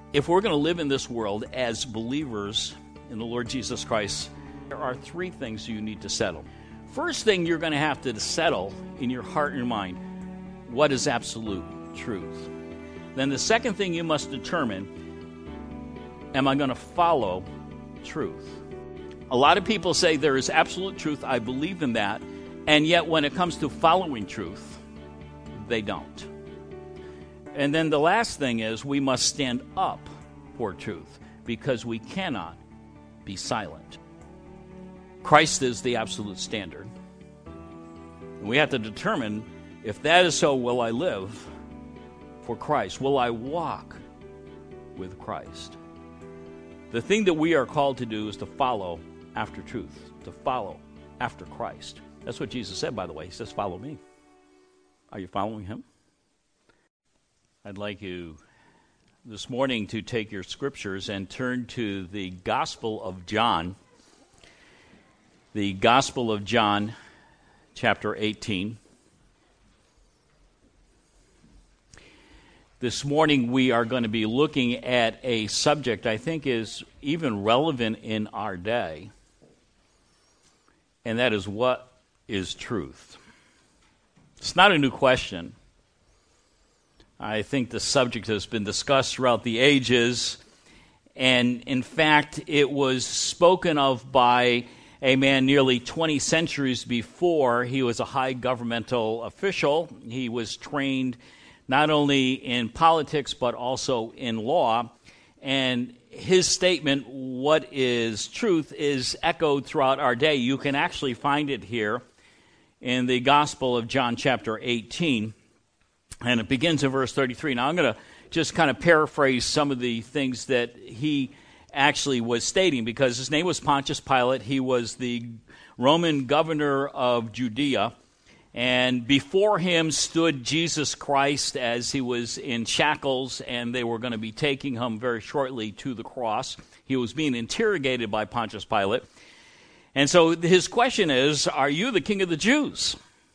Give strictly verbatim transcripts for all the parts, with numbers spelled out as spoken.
If we're going to live in this world as believers in the Lord Jesus Christ, there are three things you need to settle. First thing you're going to have to settle in your heart and your mind, what is absolute truth? Then the second thing you must determine, am I going to follow truth? A lot of people say there is absolute truth, I believe in that, and yet when it comes to following truth, they don't. And then the last thing is we must stand up for truth because we cannot be silent. Christ is the absolute standard. And we have to determine if that is so, will I live for Christ? Will I walk with Christ? The thing that we are called to do is to follow after truth, to follow after Christ. That's what Jesus said, by the way. He says, follow me. Are you following him? I'd like you this morning to take your scriptures and turn to the Gospel of John. The Gospel of John, chapter eighteen. This morning we are going to be looking at a subject I think is even relevant in our day, and that is, what is truth? It's not a new question. I think the subject has been discussed throughout the ages, and in fact, it was spoken of by a man nearly twenty centuries before. He was a high governmental official. He was trained not only in politics but also in law, and his statement, what is truth, is echoed throughout our day. You can actually find it here in the Gospel of John chapter eighteen. And it begins in verse thirty-three. Now, I'm going to just kind of paraphrase some of the things that he actually was stating, because his name was Pontius Pilate. He was the Roman governor of Judea. And before him stood Jesus Christ as he was in shackles, and they were going to be taking him very shortly to the cross. He was being interrogated by Pontius Pilate. And so his question is, are you the king of the Jews?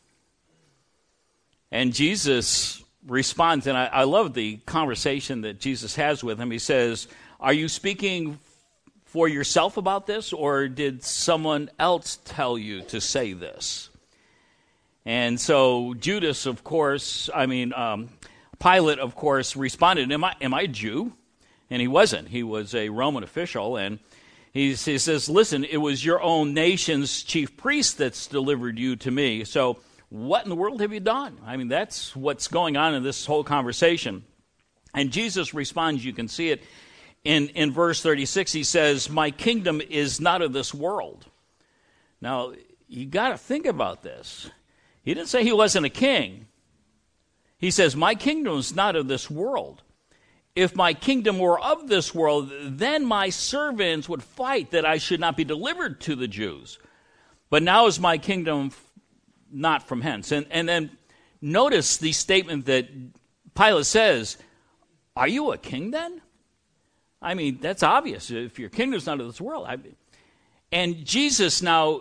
And Jesus responds, and I, I love the conversation that Jesus has with him. He says, are you speaking for yourself about this, or did someone else tell you to say this? And so Judas, of course, I mean, um, Pilate, of course, responded, am I, am I a Jew? And he wasn't. He was a Roman official, and he, he says, listen, it was your own nation's chief priest that's delivered you to me. So what in the world have you done? I mean, that's what's going on in this whole conversation. And Jesus responds, you can see it in, in verse thirty-six. He says, my kingdom is not of this world. Now, you got to think about this. He didn't say he wasn't a king. He says, my kingdom is not of this world. If my kingdom were of this world, then my servants would fight that I should not be delivered to the Jews. But now is my kingdom not from hence. And, and then notice the statement that Pilate says, are you a king then? I mean, that's obvious. If your kingdom's not of this world. I, and Jesus now,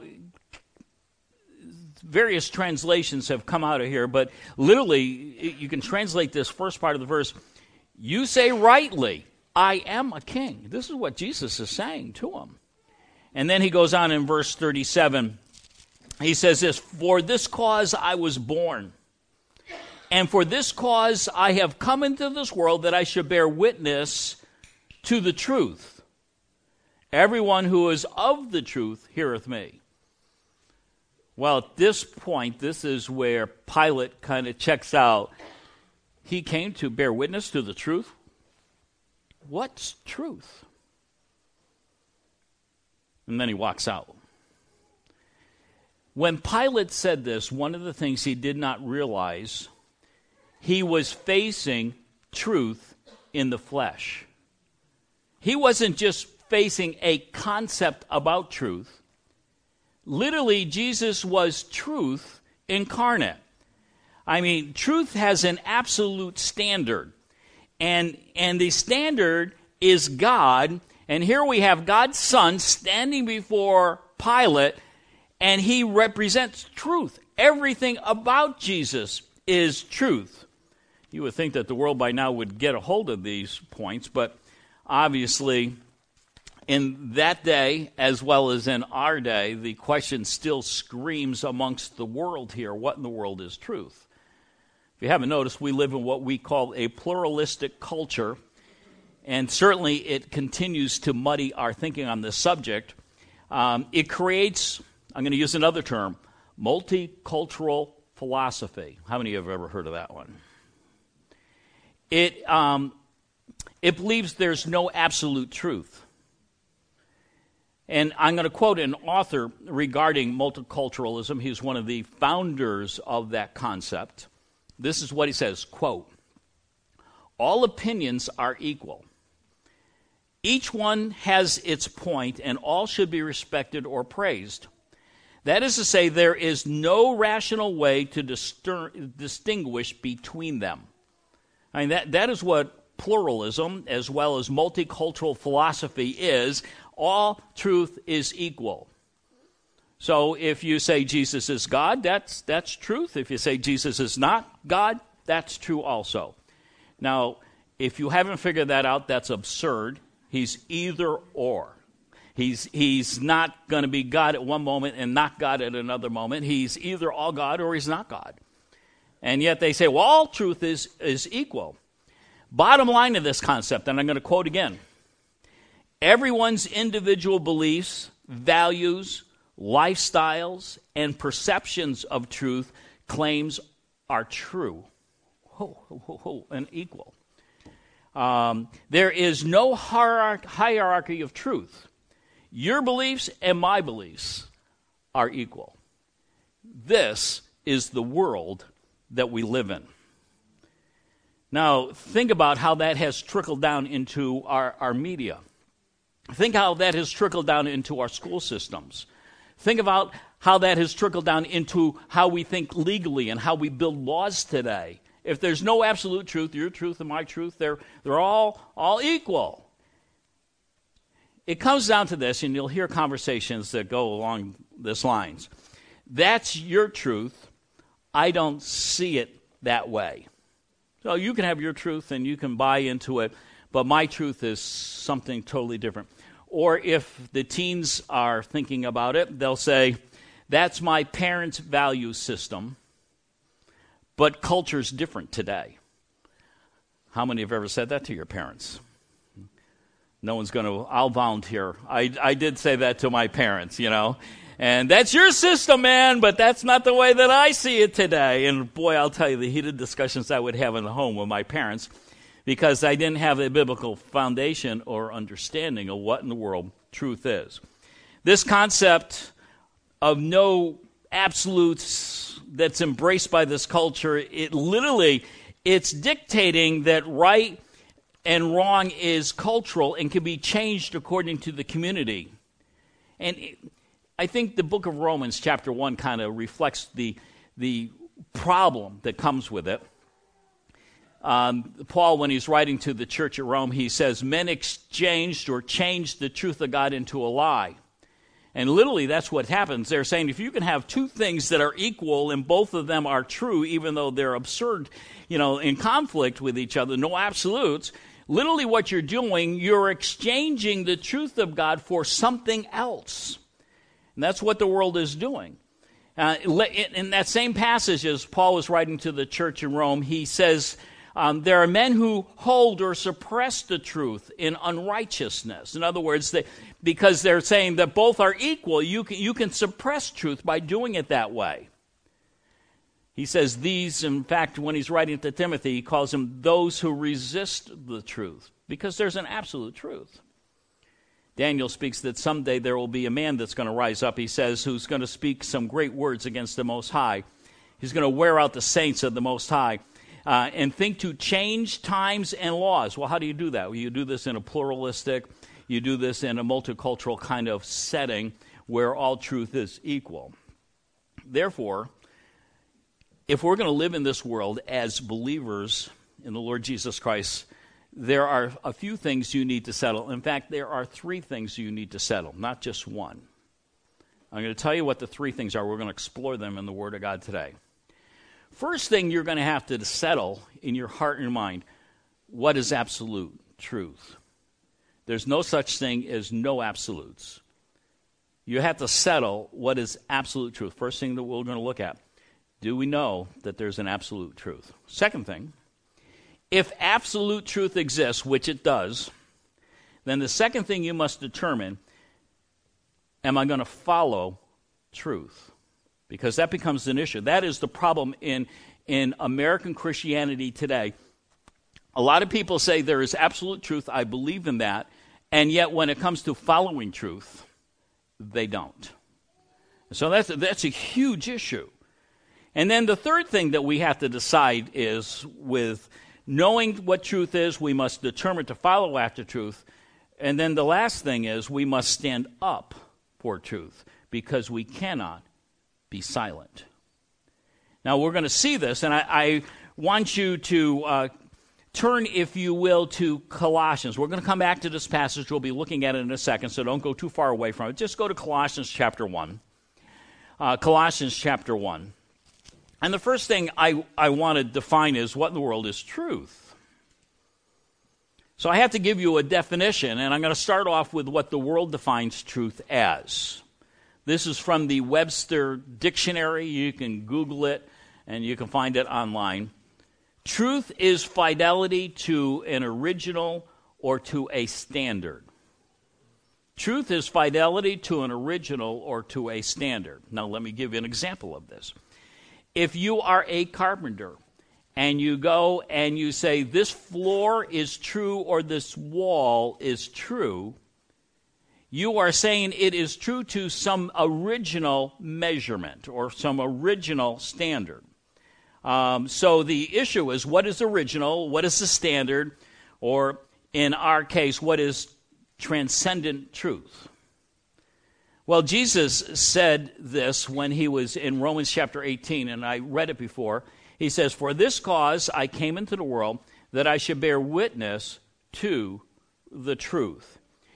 various translations have come out of here, but literally you can translate this first part of the verse, you say rightly, I am a king. This is what Jesus is saying to him. And then he goes on in verse thirty-seven. He says this, for this cause I was born, and for this cause I have come into this world, that I should bear witness to the truth. Everyone who is of the truth heareth me. Well, at this point, this is where Pilate kind of checks out. He came to bear witness to the truth. What's truth? And then he walks out. When Pilate said this, one of the things he did not realize, he was facing truth in the flesh. He wasn't just facing a concept about truth. Literally, Jesus was truth incarnate. I mean, truth has an absolute standard. And, and the standard is God. And here we have God's Son standing before Pilate, and he represents truth. Everything about Jesus is truth. You would think that the world by now would get a hold of these points, but obviously, in that day, as well as in our day, the question still screams amongst the world here, what in the world is truth? If you haven't noticed, we live in what we call a pluralistic culture, and certainly it continues to muddy our thinking on this subject. Um, it creates, I'm going to use another term, multicultural philosophy. How many of you have ever heard of that one? It, um, it believes there's no absolute truth. And I'm going to quote an author regarding multiculturalism. He's one of the founders of that concept. This is what he says, quote, "All opinions are equal. Each one has its point, and all should be respected or praised. That is to say, there is no rational way to distir- distinguish between them." I mean, that, that is what pluralism, as well as multicultural philosophy, is. All truth is equal. So if you say Jesus is God, that's that's truth. If you say Jesus is not God, that's true also. Now, if you haven't figured that out, that's absurd. He's either or. He's he's not going to be God at one moment and not God at another moment. He's either all God or he's not God. And yet they say, well, all truth is, is equal. Bottom line of this concept, and I'm going to quote again, everyone's individual beliefs, values, lifestyles, and perceptions of truth claims are true. Ho, ho, ho, ho, and equal. Um, there is no hierarch- hierarchy of truth. Your beliefs and my beliefs are equal. This is the world that we live in. Now, think about how that has trickled down into our, our media. Think how that has trickled down into our school systems. Think about how that has trickled down into how we think legally and how we build laws today. If there's no absolute truth, your truth and my truth, they're, they're all, all equal. It comes down to this, and you'll hear conversations that go along this lines. That's your truth. I don't see it that way. So you can have your truth and you can buy into it, but my truth is something totally different. Or if the teens are thinking about it, they'll say, that's my parents' value system, but culture's different today. How many have ever said that to your parents? No one's going to, I'll volunteer. I, I did say that to my parents, you know. And that's your system, man, but that's not the way that I see it today. And boy, I'll tell you, the heated discussions I would have in the home with my parents, because I didn't have a biblical foundation or understanding of what in the world truth is. This concept of no absolutes that's embraced by this culture, it literally, it's dictating that right and wrong is cultural and can be changed according to the community. And it, I think the book of Romans, chapter one, kind of reflects the, the problem that comes with it. Um, Paul, when he's writing to the church at Rome, he says, men exchanged or changed the truth of God into a lie. And literally, that's what happens. They're saying if you can have two things that are equal and both of them are true, even though they're absurd, you know, in conflict with each other, no absolutes, literally what you're doing, you're exchanging the truth of God for something else. And that's what the world is doing. Uh, in that same passage, as Paul was writing to the church in Rome, he says, Um, there are men who hold or suppress the truth in unrighteousness. In other words, they, because they're saying that both are equal, you can, you can suppress truth by doing it that way. He says these, in fact, when he's writing to Timothy, he calls them those who resist the truth, because there's an absolute truth. Daniel speaks that someday there will be a man that's going to rise up, he says, who's going to speak some great words against the Most High. He's going to wear out the saints of the Most High. Uh, and think to change times and laws. Well, how do you do that? Well, you do this in a pluralistic, you do this in a multicultural kind of setting where all truth is equal. Therefore, if we're going to live in this world as believers in the Lord Jesus Christ, there are a few things you need to settle. In fact, there are three things you need to settle, not just one. I'm going to tell you what the three things are. We're going to explore them in the Word of God today. First thing you're going to have to settle in your heart and mind, what is absolute truth? There's no such thing as no absolutes. You have to settle what is absolute truth. First thing that we're going to look at, do we know that there's an absolute truth? Second thing, if absolute truth exists, which it does, then the second thing you must determine, am I going to follow truth? Because that becomes an issue. That is the problem in, in American Christianity today. A lot of people say there is absolute truth, I believe in that, and yet when it comes to following truth, they don't. So that's, that's a huge issue. And then the third thing that we have to decide is, with knowing what truth is, we must determine to follow after truth. And then the last thing is, we must stand up for truth, because we cannot be silent. Now, we're going to see this, and I, I want you to uh, turn, if you will, to Colossians. We're going to come back to this passage. We'll be looking at it in a second, so don't go too far away from it. Just go to Colossians chapter one. Uh, Colossians chapter one. And the first thing I, I want to define is, what in the world is truth? So I have to give you a definition, and I'm going to start off with what the world defines truth as. This is from the Webster Dictionary. You can Google it, and you can find it online. Truth is fidelity to an original or to a standard. Truth is fidelity to an original or to a standard. Now, let me give you an example of this. If you are a carpenter and you go and you say, this floor is true or this wall is true, you are saying it is true to some original measurement or some original standard. Um, so the issue is, what is original, what is the standard, or in our case, what is transcendent truth? Well, Jesus said this when he was in Romans chapter eighteen, and I read it before. He says, for this cause I came into the world, that I should bear witness to the truth.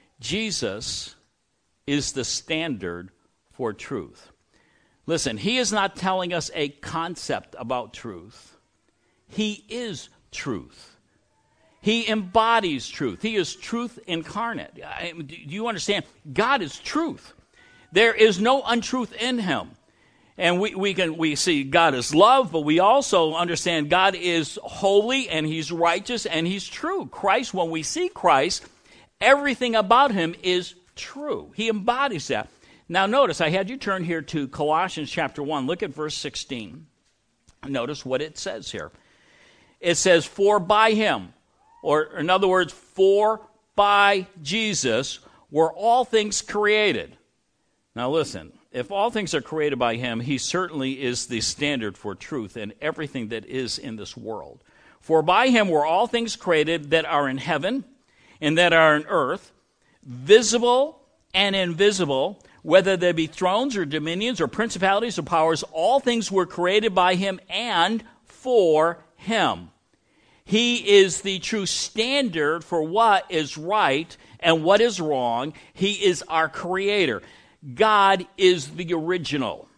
Jesus is the standard for truth. Listen, he is not telling us a concept about truth. He is truth. He embodies truth. He is truth incarnate. Do you understand? God is truth. There is no untruth in him. And we, we can we see God is love, but we also understand God is holy and he's righteous and he's true. Christ, when we see Christ, everything about him is true. He embodies that. Now notice, I had you turn here to Colossians chapter one. Look at verse sixteen. Notice what it says here. It says, for by him, or in other words, for by Jesus were all things created. Now listen, if all things are created by him, he certainly is the standard for truth in everything that is in this world. For by him were all things created that are in heaven and that are in earth, visible and invisible, whether they be thrones or dominions or principalities or powers, all things were created by him and for him. He is the true standard for what is right and what is wrong. He is our creator. God is the original.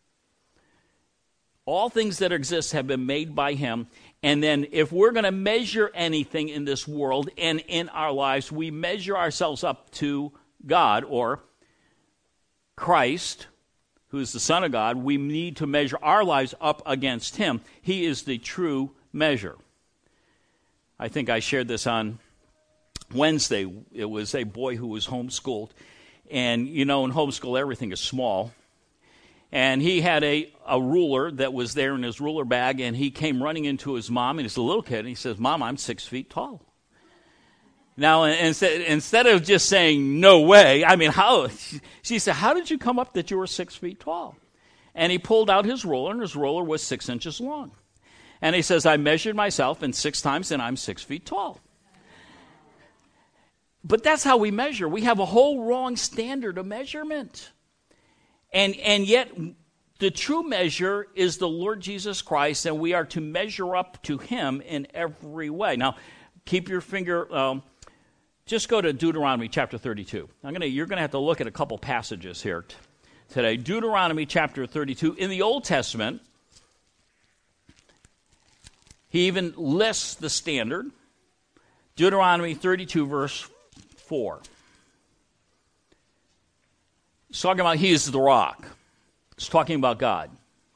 All things that exist have been made by him. And then if we're going to measure anything in this world and in our lives, we measure ourselves up to God, or Christ, who is the Son of God. We need to measure our lives up against him. He is the true measure. I think I shared this on Wednesday. It was a boy who was homeschooled. And, you know, in homeschool, everything is small. And he had a, a ruler that was there in his ruler bag, and he came running into his mom, and he's a little kid, and he says, Mom, I'm six feet tall. Now, instead, instead of just saying, no way, I mean, how? She said, how did you come up that you were six feet tall? And he pulled out his ruler, and his ruler was six inches long. And he says, I measured myself, and six times, and I'm six feet tall. But that's how we measure. We have a whole wrong standard of measurement. And and yet, the true measure is the Lord Jesus Christ, and we are to measure up to him in every way. Now, keep your finger, um, just go to Deuteronomy chapter thirty-two. I'm gonna, you're going to have to look at a couple passages here t- today. Deuteronomy chapter thirty-two. In the Old Testament, he even lists the standard. Deuteronomy thirty-two, verse four. It's talking about he is the rock. It's talking about God.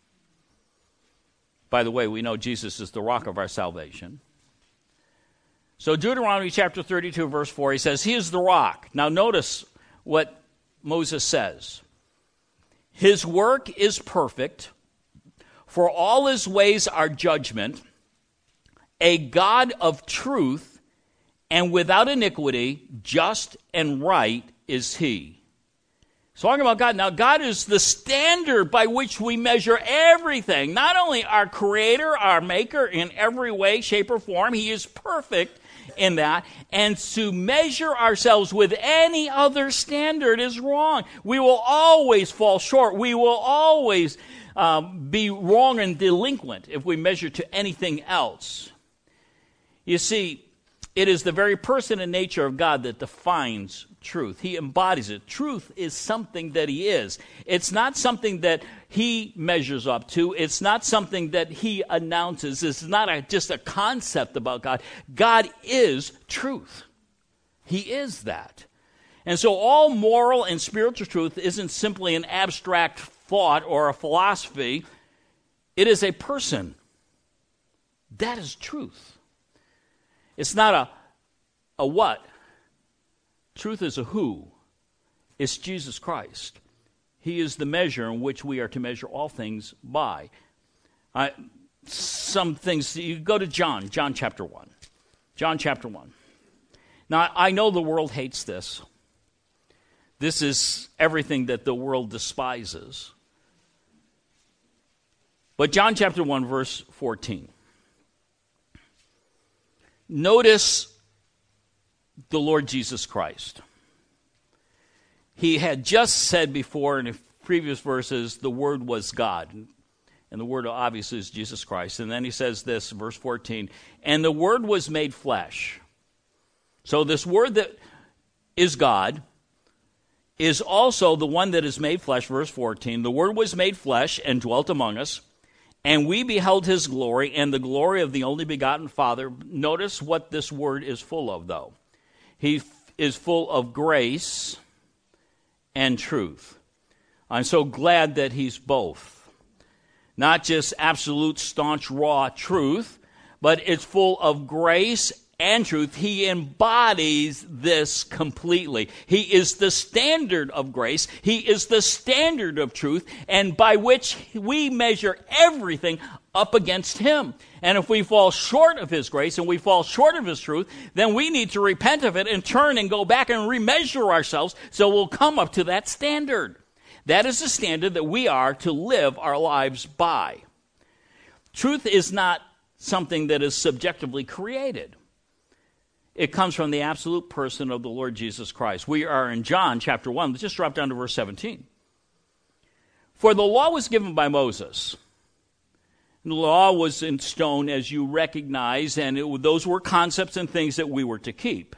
By the way, we know Jesus is the rock of our salvation. So Deuteronomy chapter thirty-two, verse four, he says, he is the rock. Now notice what Moses says. His work is perfect, for all his ways are judgment, a God of truth, and without iniquity, just and right is he. So talking about God. Now, God is the standard by which we measure everything. Not only our creator, our maker in every way, shape, or form. He is perfect in that. And to measure ourselves with any other standard is wrong. We will always fall short. We will always um, be wrong and delinquent if we measure to anything else. You see, it is the very person and nature of God that defines truth. He embodies it. Truth is something that he is. It's not something that he measures up to. It's not something that he announces. It's not a, just a concept about God. God is truth. He is that. And so all moral and spiritual truth isn't simply an abstract thought or a philosophy. It is a person. That is truth. It's not a, a what. Truth is a who. It's Jesus Christ. He is the measure in which we are to measure all things by. I, some things, you go to John, John chapter one. John chapter one. Now, I know the world hates this. This is everything that the world despises. But John chapter one, verse fourteen. Notice the Lord Jesus Christ. He had just said before in the previous verses, the Word was God. And the Word obviously is Jesus Christ. And then he says this, verse fourteen, and the Word was made flesh. So this Word that is God is also the one that is made flesh, verse fourteen. The Word was made flesh and dwelt among us. And we beheld his glory and the glory of the only begotten Father. Notice what this word is full of, though. He f- is full of grace and truth. I'm so glad that he's both. Not just absolute, staunch, raw truth, but it's full of grace and truth. He embodies this completely. He is the standard of grace. He is the standard of truth, and by which we measure everything up against him. And if we fall short of his grace and we fall short of his truth, then we need to repent of it and turn and go back and remeasure ourselves so we'll come up to that standard. That is the standard that we are to live our lives by. Truth is not something that is subjectively created. It comes from the absolute person of the Lord Jesus Christ. We are in John chapter one. Let's just drop down to verse seventeen. For the law was given by Moses. The law was in stone, as you recognize, and it, those were concepts and things that we were to keep.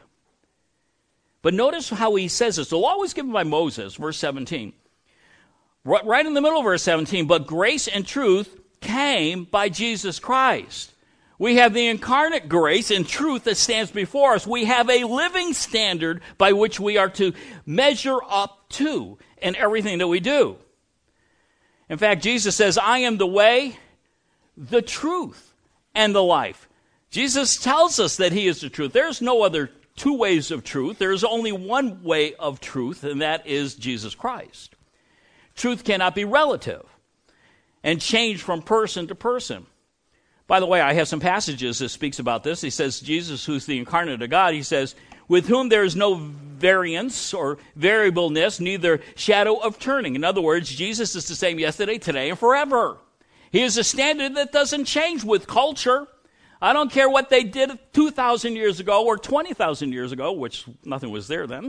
But notice how he says this. The law was given by Moses, verse seventeen. Right in the middle of verse seventeen, but grace and truth came by Jesus Christ. We have the incarnate grace and truth that stands before us. We have a living standard by which we are to measure up to in everything that we do. In fact, Jesus says, I am the way, the truth, and the life. Jesus tells us that he is the truth. There's no other two ways of truth. There's only one way of truth, and that is Jesus Christ. Truth cannot be relative and change from person to person. By the way, I have some passages that speaks about this. He says, Jesus, who's the incarnate of God, he says, with whom there is no variance or variableness, neither shadow of turning. In other words, Jesus is the same yesterday, today, and forever. He is a standard that doesn't change with culture. I don't care what they did two thousand years ago or twenty thousand years ago, which nothing was there then.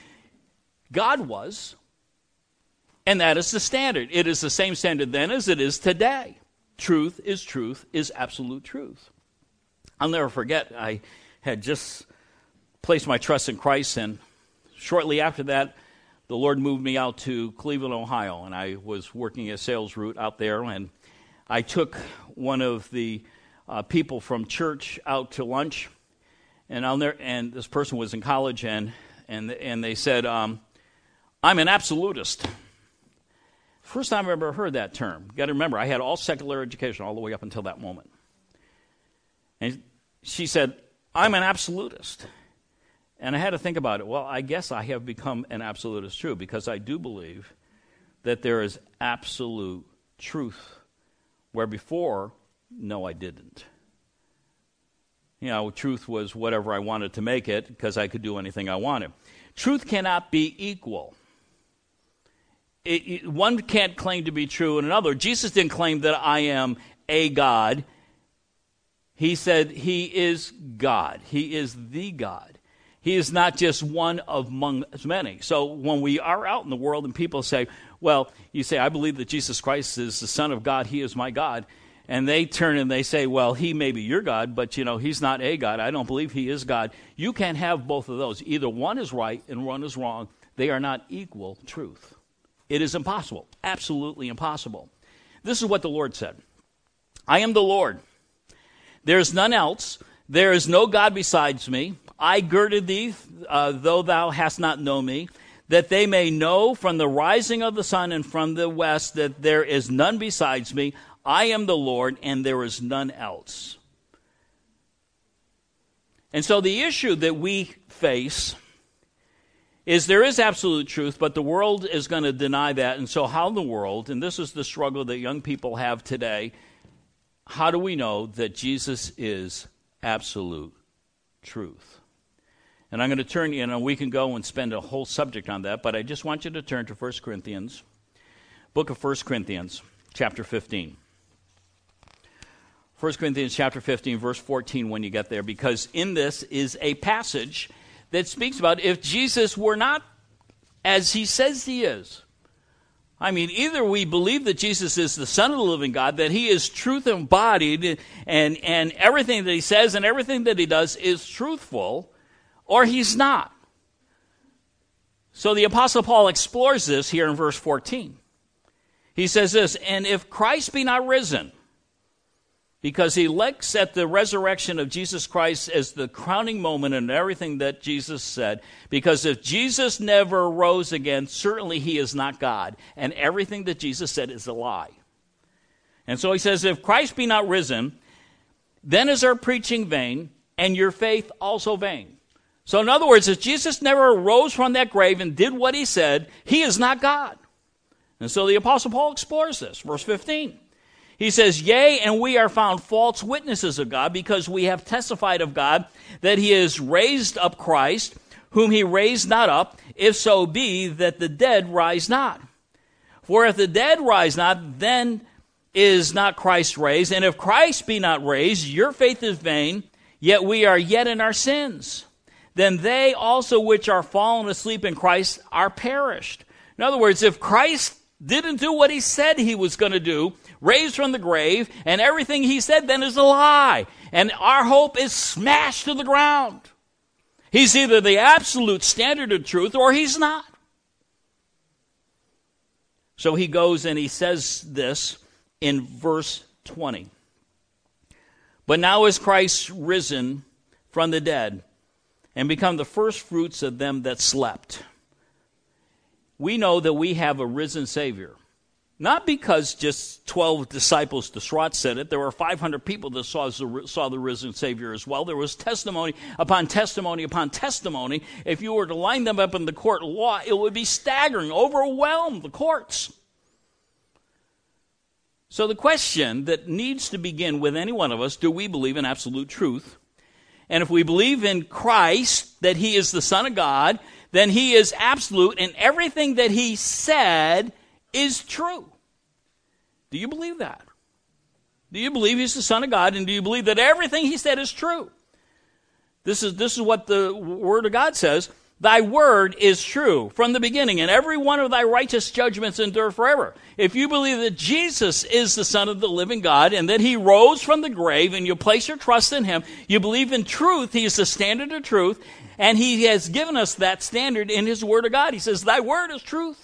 God was, and that is the standard. It is the same standard then as it is today. Truth is truth, is absolute truth. I'll never forget, I had just placed my trust in Christ, and shortly after that, the Lord moved me out to Cleveland, Ohio, and I was working a sales route out there, and I took one of the uh, people from church out to lunch, and I'll never, and this person was in college, and and and they said, um, I'm an absolutist. First time I've ever heard that term. You got to remember, I had all secular education all the way up until that moment. And she said, I'm an absolutist. And I had to think about it. Well, I guess I have become an absolutist too, because I do believe that there is absolute truth, where before, no, I didn't. You know, truth was whatever I wanted to make it, because I could do anything I wanted. Truth cannot be equal. It, it, one can't claim to be true and another. Jesus didn't claim that I am a God. He said he is God. He is the God. He is not just one among many. So when we are out in the world and people say, well, you say, I believe that Jesus Christ is the Son of God. He is my God. And they turn and they say, well, he may be your God, but, you know, he's not a God. I don't believe he is God. You can't have both of those. Either one is right and one is wrong. They are not equal truth. It is impossible, absolutely impossible. This is what the Lord said. I am the Lord. There is none else. There is no God besides me. I girded thee, uh, though thou hast not known me, that they may know from the rising of the sun and from the west that there is none besides me. I am the Lord, and there is none else. And so the issue that we face is there is absolute truth, but the world is going to deny that. And so how in the world, and this is the struggle that young people have today, how do we know that Jesus is absolute truth? And I'm going to turn, you know, we can go and spend a whole subject on that, but I just want you to turn to First Corinthians, book of First Corinthians, chapter fifteen. First Corinthians chapter fifteen, verse fourteen when you get there, because in this is a passage that speaks about if Jesus were not as he says he is. I mean, either we believe that Jesus is the Son of the living God, that he is truth embodied, and, and everything that he says and everything that he does is truthful, or he's not. So the Apostle Paul explores this here in verse fourteen. He says this, and if Christ be not risen, because he looks at the resurrection of Jesus Christ as the crowning moment in everything that Jesus said. Because if Jesus never rose again, certainly he is not God. And everything that Jesus said is a lie. And so he says, if Christ be not risen, then is our preaching vain, and your faith also vain. So in other words, if Jesus never rose from that grave and did what he said, he is not God. And so the Apostle Paul explores this. Verse fifteen. He says, yea, and we are found false witnesses of God, because we have testified of God that he has raised up Christ, whom he raised not up, if so be that the dead rise not. For if the dead rise not, then is not Christ raised. And if Christ be not raised, your faith is vain, yet we are yet in our sins. Then they also which are fallen asleep in Christ are perished. In other words, if Christ didn't do what he said he was going to do, raised from the grave, and everything he said then is a lie. And our hope is smashed to the ground. He's either the absolute standard of truth or he's not. So he goes and he says this in verse twenty. But now is Christ risen from the dead and become the first fruits of them that slept. We know that we have a risen Savior. Not because just twelve disciples to Srot said it. There were five hundred people that saw, saw the risen Savior as well. There was testimony upon testimony upon testimony. If you were to line them up in the court of law, it would be staggering, overwhelm the courts. So the question that needs to begin with any one of us, do we believe in absolute truth? And if we believe in Christ, that he is the Son of God, then he is absolute, and everything that he said is true. Do you believe that? Do you believe he's the Son of God, and do you believe that everything he said is true? This is, this is what the Word of God says. Thy word is true from the beginning, and every one of thy righteous judgments endure forever. If you believe that Jesus is the Son of the living God, and that he rose from the grave, and you place your trust in him, you believe in truth, he is the standard of truth, and he has given us that standard in his Word of God. He says, thy word is truth.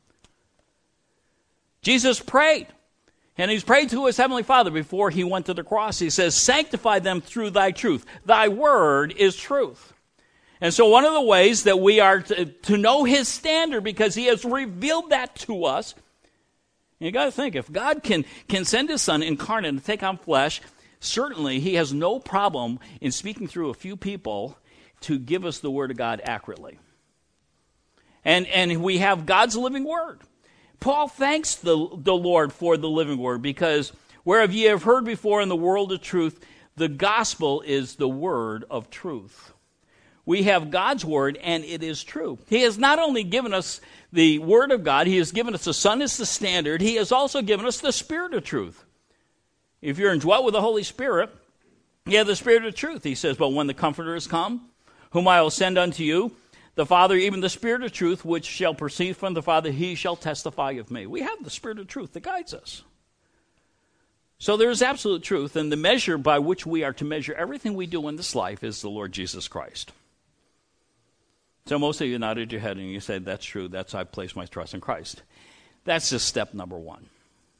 Jesus prayed, and he's prayed to his heavenly Father before he went to the cross. He says, sanctify them through thy truth. Thy word is truth. And so one of the ways that we are to, to know his standard, because he has revealed that to us, you got to think, if God can, can send his son incarnate and take on flesh, certainly he has no problem in speaking through a few people to give us the word of God accurately. And, and we have God's living word. Paul thanks the, the Lord for the living word, because whereof ye have heard before in the world of truth, the gospel is the word of truth. We have God's word, and it is true. He has not only given us the word of God, he has given us the Son as the standard, he has also given us the Spirit of truth. If you're indwelt with the Holy Spirit, you have the Spirit of truth. He says, but when the Comforter is come, whom I will send unto you, the Father, even the Spirit of truth, which shall proceed from the Father, he shall testify of me. We have the Spirit of truth that guides us. So there is absolute truth, and the measure by which we are to measure everything we do in this life is the Lord Jesus Christ. So most of you nodded your head and you said, that's true, that's I place my trust in Christ. That's just step number one.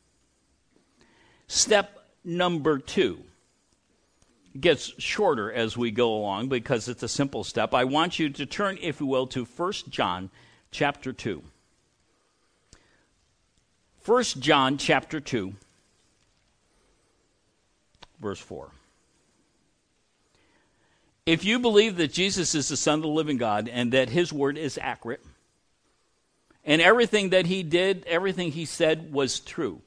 Step number two gets shorter as we go along because it's a simple step. I want you to turn, if you will, to First John chapter two. First John chapter two, verse four. If you believe that Jesus is the Son of the living God and that his word is accurate, and everything that he did, everything he said was true,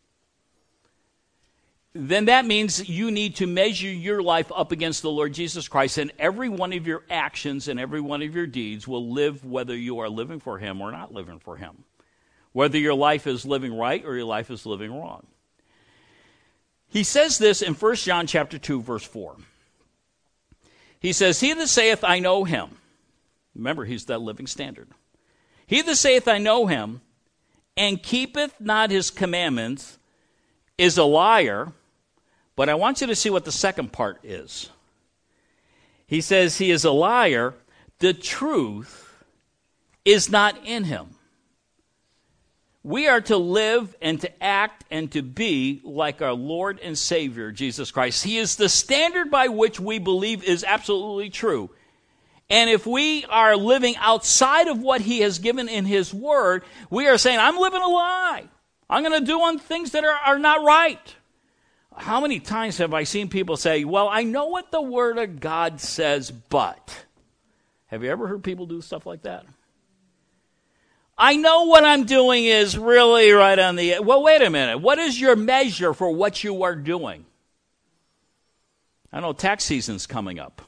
then that means you need to measure your life up against the Lord Jesus Christ, and every one of your actions and every one of your deeds will live whether you are living for him or not living for him, whether your life is living right or your life is living wrong. He says this in First John chapter two, verse four. He says, he that saith, I know him. Remember, he's that living standard. He that saith, I know him, and keepeth not his commandments, is a liar. But I want you to see what the second part is. He says, he is a liar. The truth is not in him. We are to live and to act and to be like our Lord and Savior, Jesus Christ. He is the standard by which we believe is absolutely true. And if we are living outside of what he has given in his word, we are saying, I'm living a lie. I'm going to do on things that are, are not right. How many times have I seen people say, well, I know what the word of God says, but. Have you ever heard people do stuff like that? I know what I'm doing is really right on the... Well, wait a minute. What is your measure for what you are doing? I know tax season's coming up.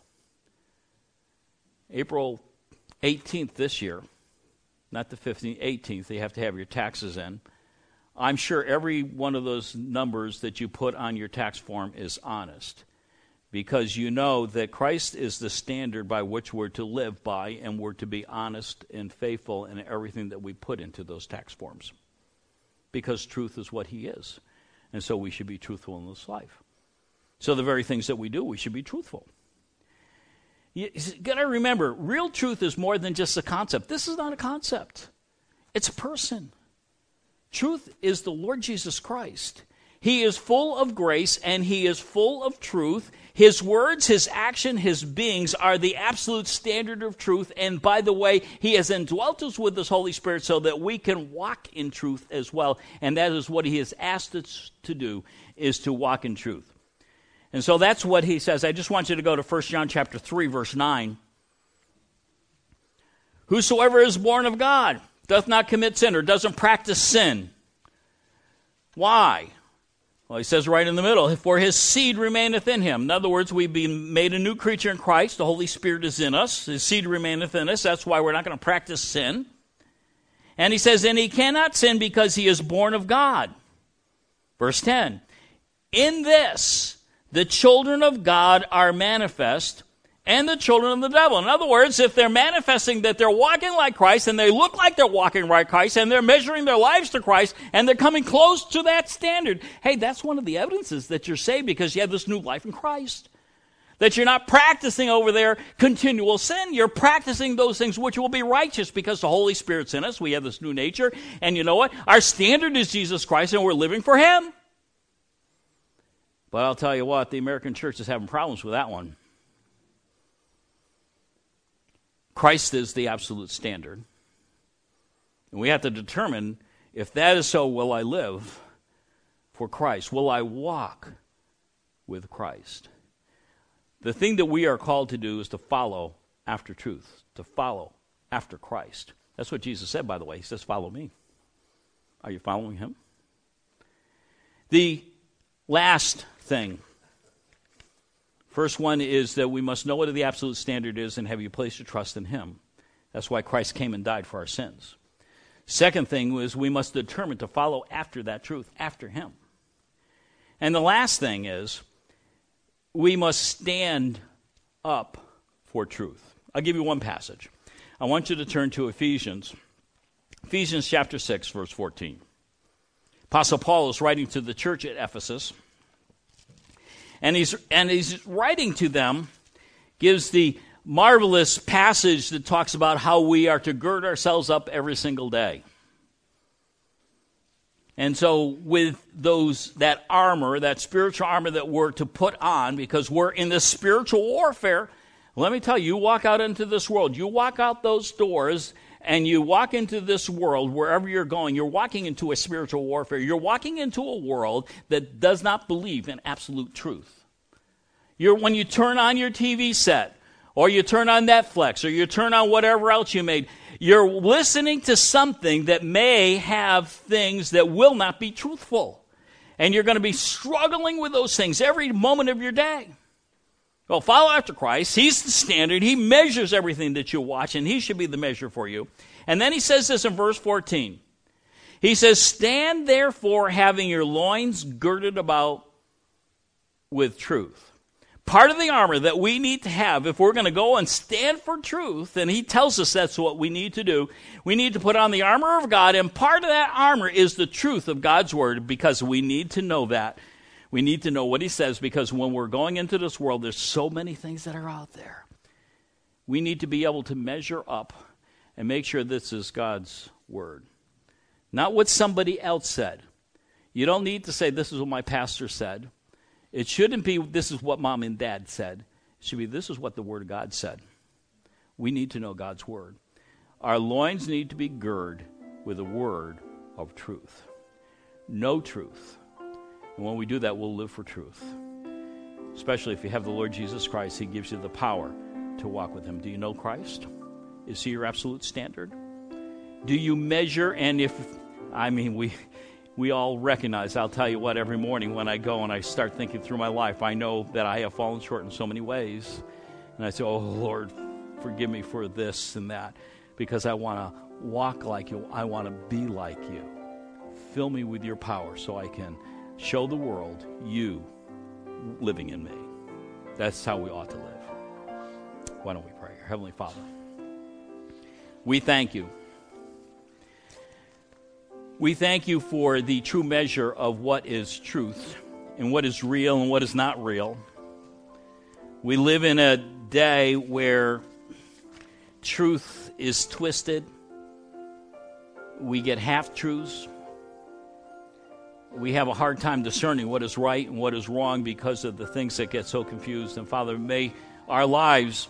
April eighteenth this year, not the fifteenth, eighteenth, you have to have your taxes in. I'm sure every one of those numbers that you put on your tax form is honest, because you know that Christ is the standard by which we're to live by, and we're to be honest and faithful in everything that we put into those tax forms, because truth is what he is. And so we should be truthful in this life. So the very things that we do, we should be truthful. You got to remember, real truth is more than just a concept. This is not a concept. It's a person. Truth is the Lord Jesus Christ. He is full of grace and he is full of truth. His words, his action, his beings are the absolute standard of truth. And by the way, he has indwelt us with his Holy Spirit so that we can walk in truth as well. And that is what he has asked us to do, is to walk in truth. And so that's what he says. I just want you to go to First John chapter three, verse nine. Whosoever is born of God doth not commit sin, or doesn't practice sin. Why? Well, he says right in the middle, for his seed remaineth in him. In other words, we've been made a new creature in Christ. The Holy Spirit is in us. His seed remaineth in us. That's why we're not going to practice sin. And he says, and he cannot sin because he is born of God. Verse ten, in this the children of God are manifest, and the children of the devil. In other words, if they're manifesting that they're walking like Christ, and they look like they're walking like Christ, and they're measuring their lives to Christ, and they're coming close to that standard, hey, that's one of the evidences that you're saved, because you have this new life in Christ. That you're not practicing over there continual sin. You're practicing those things which will be righteous, because the Holy Spirit's in us. We have this new nature. And you know what? Our standard is Jesus Christ, and we're living for him. But I'll tell you what, the American church is having problems with that one. Christ is the absolute standard. And we have to determine, if that is so, will I live for Christ? Will I walk with Christ? The thing that we are called to do is to follow after truth, to follow after Christ. That's what Jesus said, by the way. He says, follow me. Are you following him? The last thing. First one is that we must know what the absolute standard is and have you placed your trust in him. That's why Christ came and died for our sins. Second thing was we must determine to follow after that truth, after him. And the last thing is we must stand up for truth. I'll give you one passage. I want you to turn to Ephesians. Ephesians chapter six, verse fourteen. Apostle Paul is writing to the church at Ephesus. And he's, and he's writing to them, gives the marvelous passage that talks about how we are to gird ourselves up every single day. And so with those, that armor, that spiritual armor that we're to put on, because we're in this spiritual warfare, let me tell you, you walk out into this world, you walk out those doors, and you walk into this world, wherever you're going, you're walking into a spiritual warfare. You're walking into a world that does not believe in absolute truth. You're, when you turn on your T V set, or you turn on Netflix, or you turn on whatever else you made, you're listening to something that may have things that will not be truthful. And you're going to be struggling with those things every moment of your day. Well, follow after Christ. He's the standard. He measures everything that you watch, and he should be the measure for you. And then he says this in verse fourteen. He says, stand therefore having your loins girded about with truth. Part of the armor that we need to have if we're going to go and stand for truth, and he tells us that's what we need to do, we need to put on the armor of God, and part of that armor is the truth of God's word, because we need to know that. We need to know what he says, because when we're going into this world, there's so many things that are out there. We need to be able to measure up and make sure this is God's word. Not what somebody else said. You don't need to say, this is what my pastor said. It shouldn't be, this is what mom and dad said. It should be, this is what the word of God said. We need to know God's word. Our loins need to be girded with the word of truth. Know truth. And when we do that, we'll live for truth. Especially if you have the Lord Jesus Christ, he gives you the power to walk with him. Do you know Christ? Is he your absolute standard? Do you measure? And if, I mean, we we all recognize, I'll tell you what, every morning when I go and I start thinking through my life, I know that I have fallen short in so many ways. And I say, oh, Lord, forgive me for this and that, because I want to walk like you. I want to be like you. Fill me with your power so I can show the world you living in me. That's how we ought to live. Why don't we pray? Heavenly Father, we thank you. We thank you for the true measure of what is truth and what is real and what is not real. We live in a day where truth is twisted. We get half-truths. We have a hard time discerning what is right and what is wrong because of the things that get so confused. And Father, may our lives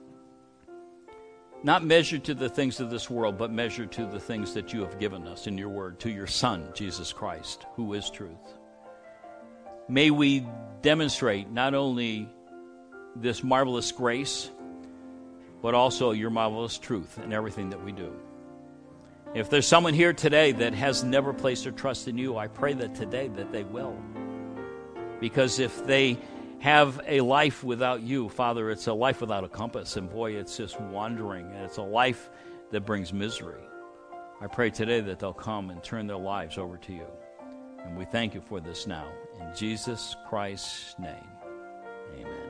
not measure to the things of this world, but measure to the things that you have given us in your word, to your Son, Jesus Christ, who is truth. May we demonstrate not only this marvelous grace, but also your marvelous truth in everything that we do. If there's someone here today that has never placed their trust in you, I pray that today that they will. Because if they have a life without you, Father, it's a life without a compass. And boy, it's just wandering. And it's a life that brings misery. I pray today that they'll come and turn their lives over to you. And we thank you for this now. In Jesus Christ's name, amen.